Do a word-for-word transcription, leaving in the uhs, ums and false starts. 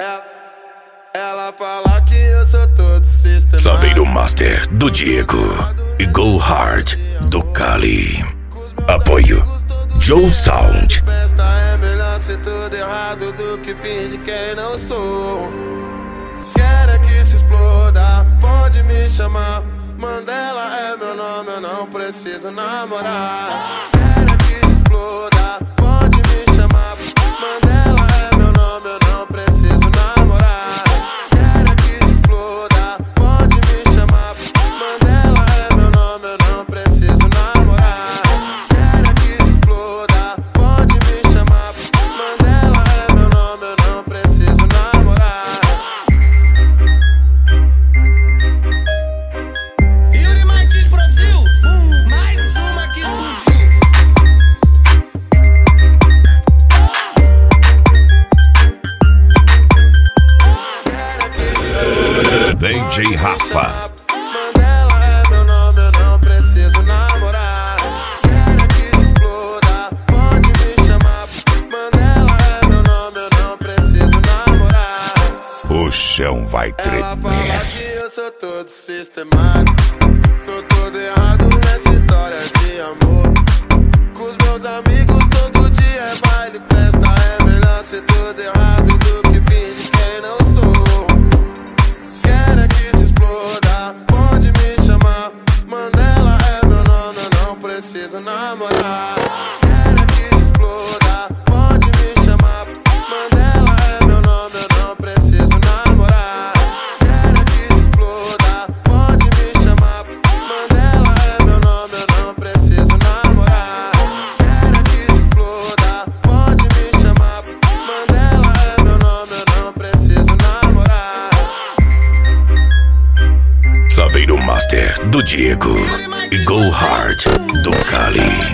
Ela fala que eu sou todo sistemático. Saveiro Master do Diego e Go Hard do Cali. Apoio Joe Sound. Festa é melhor ser tudo errado do que finge quem não sou. Quero que se exploda, pode me chamar. Mandela é meu nome, eu não preciso namorar. Quero que se exploda, pode me chamar. Mandela é meu nome, eu não preciso namorar. Quero que se exploda, pode me chamar. Mandela é meu nome, eu não preciso namorar. Quero que se exploda, pode me chamar. Mandela é meu nome, eu não preciso namorar. Yuri Martins produziu uh, mais uma que explodiu. D J Rafa. Mandela é meu nome, eu não preciso namorar. Quero que se exploda, pode me chamar. Mandela é meu nome, eu não preciso namorar. O chão vai Ela fala tremer. que eu sou todo sistemático. Tô todo errado nessa história de amor. Com os meus amigos todo dia é baile, festa. É melhor ser tudo errado do que finge quem não sou. Quero que se exploda, pode me chamar. Mandela é meu nome, eu não preciso namorar. Quero que se exploda, pode me chamar. Mandela é meu nome, eu não preciso namorar. Quero que se exploda, pode me chamar. Mandela é meu nome, eu não preciso namorar. Quero que se exploda, pode me chamar. Mandela é meu nome, eu não preciso namorar. Saveiro Master do Diego e Go Hard do Cali.